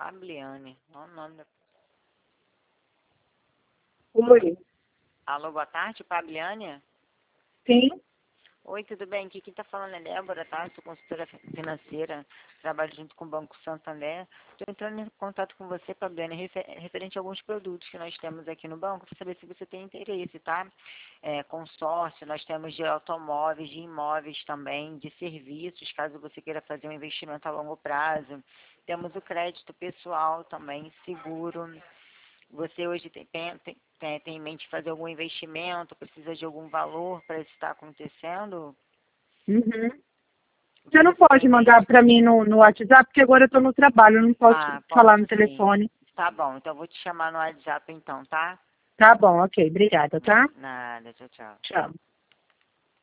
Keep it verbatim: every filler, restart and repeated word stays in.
Fabliane. Olha o nome da... Oi. Alô, boa tarde, Fabliane? Sim? Oi, tudo bem? Aqui quem está falando é Débora, tá? Sou consultora financeira, trabalho junto com o Banco Santander. Estou entrando em contato com você, Fabiana, refer referente a alguns produtos que nós temos aqui no banco, para saber se você tem interesse, tá? É, consórcio, nós temos de automóveis, de imóveis também, de serviços, caso você queira fazer um investimento a longo prazo. Temos o crédito pessoal também, seguro. Você hoje tem, tem, tem, tem em mente fazer algum investimento, precisa de algum valor para isso estar acontecendo? Uhum. Você Você não tem pode em mandar mente? para mim no, no WhatsApp, porque agora eu estou no trabalho, eu não posso Ah, falar posso no sim. telefone. Tá bom, então eu vou te chamar no WhatsApp então, tá? Tá bom, ok. Obrigada, tá? Nada, tchau, tchau. Tchau.